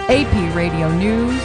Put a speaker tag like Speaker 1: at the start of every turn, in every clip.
Speaker 1: AP Radio News.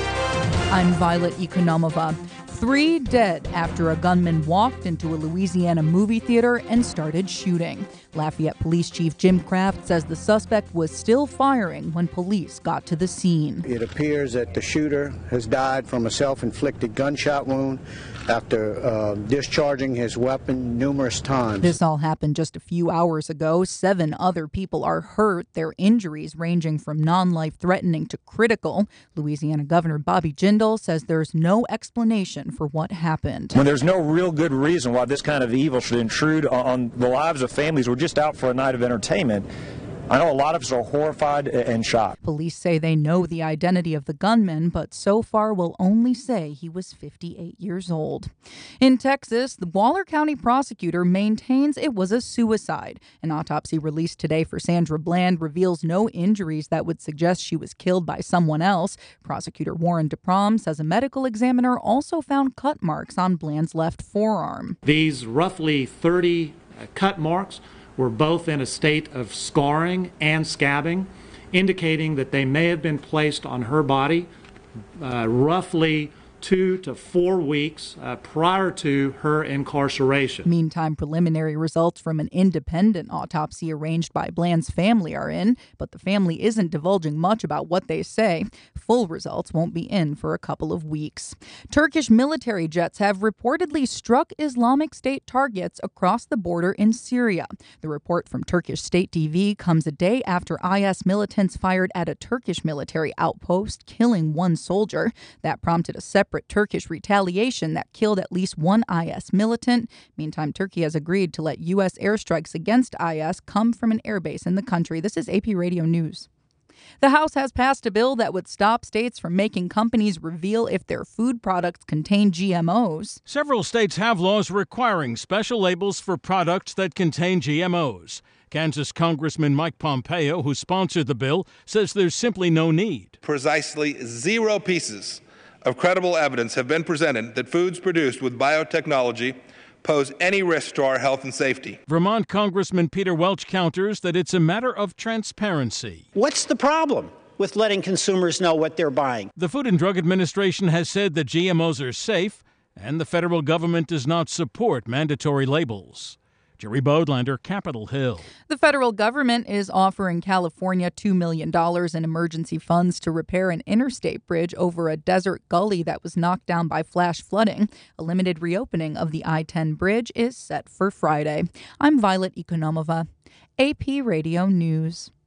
Speaker 1: I'm Violet Economova. 3 dead after a gunman walked into a Louisiana movie theater and started shooting. Lafayette Police Chief Jim Kraft says the suspect was still firing when police got to the scene.
Speaker 2: It appears that the shooter has died from a self-inflicted gunshot wound after discharging his weapon numerous times.
Speaker 1: This all happened just a few hours ago. 7 other people are hurt, their injuries ranging from non-life-threatening to critical. Louisiana Governor Bobby Jindal says there's no explanation for what happened.
Speaker 3: When there's no real good reason why this kind of evil should intrude on the lives of families who are just out for a night of entertainment, I know a lot of us are horrified and shocked.
Speaker 1: Police say they know the identity of the gunman, but so far will only say he was 58 years old. In Texas, the Waller County prosecutor maintains it was a suicide. An autopsy released today for Sandra Bland reveals no injuries that would suggest she was killed by someone else. Prosecutor Warren DeProm says a medical examiner also found cut marks on Bland's left forearm.
Speaker 4: These roughly 30 cut marks were both in a state of scarring and scabbing, indicating that they may have been placed on her body roughly 2 to 4 weeks prior to her incarceration.
Speaker 1: Meantime, preliminary results from an independent autopsy arranged by Bland's family are in, but the family isn't divulging much about what they say. Full results won't be in for a couple of weeks. Turkish military jets have reportedly struck Islamic State targets across the border in Syria. The report from Turkish state TV comes a day after IS militants fired at a Turkish military outpost, killing 1 soldier. That prompted a separate Turkish retaliation that killed at least 1 IS militant. Meantime, Turkey has agreed to let U.S. airstrikes against IS come from an airbase in the country. This is AP Radio News. The House has passed a bill that would stop states from making companies reveal if their food products contain GMOs.
Speaker 5: Several states have laws requiring special labels for products that contain GMOs. Kansas Congressman Mike Pompeo, who sponsored the bill, says there's simply no need.
Speaker 6: Precisely 0 pieces of credible evidence have been presented that foods produced with biotechnology pose any risk to our health and safety.
Speaker 5: Vermont Congressman Peter Welch counters that it's a matter of transparency.
Speaker 7: What's the problem with letting consumers know what they're buying?
Speaker 5: The Food and Drug Administration has said that GMOs are safe, and the federal government does not support mandatory labels. Jerry Bodlander, Capitol Hill.
Speaker 1: The federal government is offering California $2 million in emergency funds to repair an interstate bridge over a desert gully that was knocked down by flash flooding. A limited reopening of the I-10 bridge is set for Friday. I'm Violet Economova, AP Radio News.